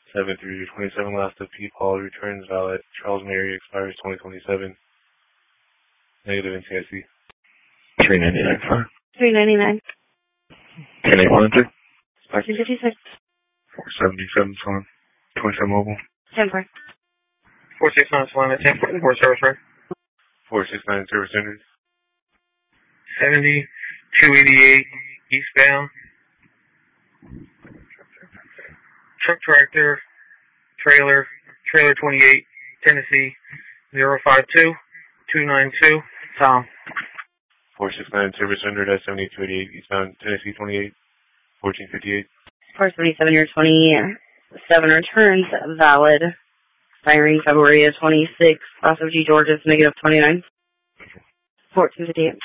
7/3/27, last of P. Paul returns valid. Charles Mary expires 2027. Negative NCIC. 399, fine. 399. 10813. 1456. 477, fine. 27 mobile. 10-4. 469 Solana, 10-4, service right. 469 service entered. 7288 eastbound. Truck tractor, trailer 28, Tennessee, 052-292, Tom. 469 service entered at 7288 eastbound Tennessee 28, 1458. 477, your 27 returns valid. Expiring February of 26. Cross of G. George's negative 29. 1458.